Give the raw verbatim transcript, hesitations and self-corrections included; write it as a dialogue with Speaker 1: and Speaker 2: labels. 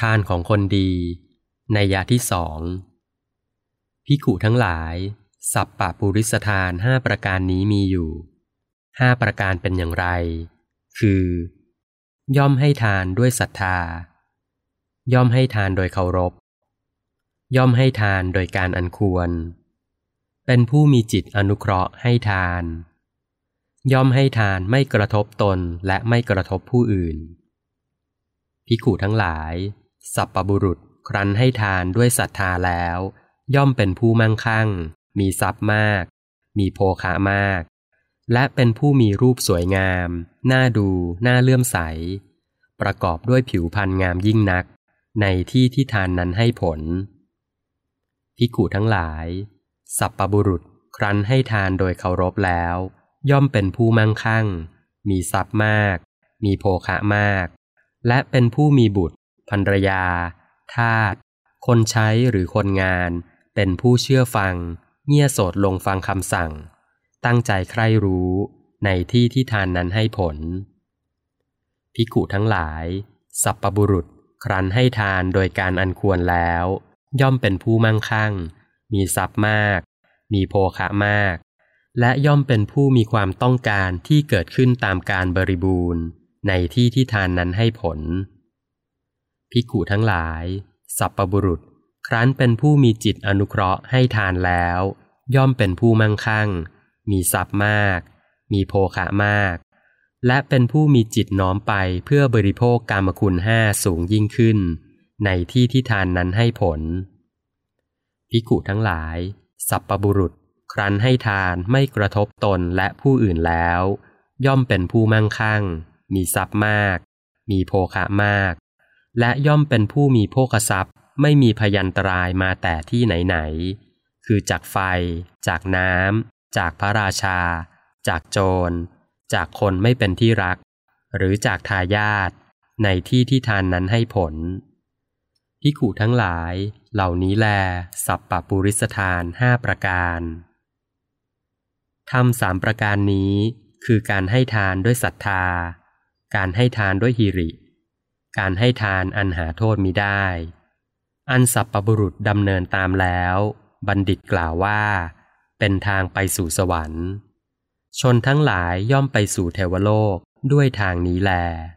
Speaker 1: านของคนดีนัยยะที่สองภิกขุทั้งหลายสัปปะปุริสทานห้าประการนี้มีอยู่ห้าประการเป็นอย่างไรคือย่อมให้ทานด้วยศรัทธาย่อมให้ทานโดยเคารพย่อมให้ทานโดยการอันควรเป็นผู้มีจิตอนุเคราะห์ให้ทานย่อมให้ทานไม่กระทบตนและไม่กระทบผู้อื่นภิกขุทั้งหลายสัปปบุรุษครั้นให้ทานด้วยศรัทธาแล้วย่อมเป็นผู้มั่งคั่งมีทรัพย์มากมีโภคะมากและเป็นผู้มีรูปสวยงามน่าดูน่าเลื่อมใสประกอบด้วยผิวพรรณงามยิ่งนักในที่ที่ทานนั้นให้ผลภิกขุทั้งหลายสัปปบุรุษครั้นให้ทานโดยเคารพแล้วย่อมเป็นผู้มั่งคั่งมีทรัพย์มากมีโภคะมากและเป็นผู้มีบุตรภรรยาทาสคนใช้หรือคนงานเป็นผู้เชื่อฟังเงี่ยโสดลงฟังคำสั่งตั้งใจใคร่รู้ในที่ที่ทานนั้นให้ผลภิกขุทั้งหลายสัปปบุรุษครั้นให้ทานโดยการอันควรแล้วย่อมเป็นผู้มั่งคั่งมีทรัพย์มากมีโภคะมากและย่อมเป็นผู้มีความต้องการที่เกิดขึ้นตามการบริบูรณ์ในที่ที่ทานนั้นให้ผลภิกขุทั้งหลายสัปปบุรุษครั้นเป็นผู้มีจิตอนุเคราะห์ให้ทานแล้วย่อมเป็นผู้มั่งคั่งมีทรัพย์มากมีโภคะมากและเป็นผู้มีจิตน้อมไปเพื่อบริโภคกามคุณห้าสูงยิ่งขึ้นในที่ที่ทานนั้นให้ผลภิกขุทั้งหลายสัปปบุรุษครั้นให้ทานไม่กระทบตนและผู้อื่นแล้วย่อมเป็นผู้มั่งคั่งมีทรัพย์มากมีโภคะมากและย่อมเป็นผู้มีโภคทรัพย์ไม่มีพยันตรายมาแต่ที่ไหนๆคือจากไฟจากน้ำจากพระราชาจากโจรจากคนไม่เป็นที่รักหรือจากทายาทในที่ที่ทานนั้นให้ผลภิกขุทั้งหลายเหล่านี้แลสัปปปุริสทานห้าประการธรรมสามประการนี้คือการให้ทานด้วยศรัทธาการให้ทานด้วยหิริการให้ทานอันหาโทษมิได้อันสัปปบุรุษดำเนินตามแล้วบัณฑิตกล่าวว่าเป็นทางไปสู่สวรรค์ชนทั้งหลายย่อมไปสู่เทวโลกด้วยทางนี้แล